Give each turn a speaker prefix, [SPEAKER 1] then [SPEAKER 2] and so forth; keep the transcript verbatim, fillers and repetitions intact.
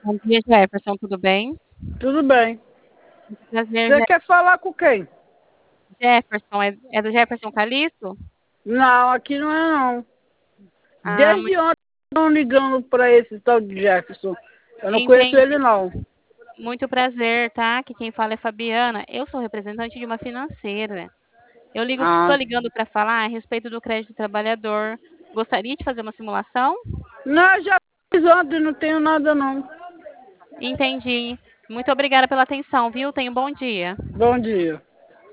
[SPEAKER 1] Bom dia, Jefferson, tudo bem?
[SPEAKER 2] Tudo bem.
[SPEAKER 1] Muito prazer,
[SPEAKER 2] Você
[SPEAKER 1] Je
[SPEAKER 2] quer falar com quem?
[SPEAKER 1] Jefferson, é é do Jefferson Calixto?
[SPEAKER 2] Não, aqui não é não.
[SPEAKER 1] Ah,
[SPEAKER 2] Desde
[SPEAKER 1] muito
[SPEAKER 2] ontem estão ligando para esse tal de Jefferson. Eu não conheço
[SPEAKER 1] entendi.
[SPEAKER 2] ele não.
[SPEAKER 1] Muito prazer, tá? Que quem fala é Fabiana. Eu sou representante de uma financeira. Eu ligo tô
[SPEAKER 2] Ah.
[SPEAKER 1] ligando para falar a respeito do crédito do trabalhador. Gostaria de fazer uma simulação?
[SPEAKER 2] Não, já fiz ontem, não tenho nada não.
[SPEAKER 1] Entendi. Muito obrigada pela atenção, viu? Tenha um bom dia.
[SPEAKER 2] Bom dia.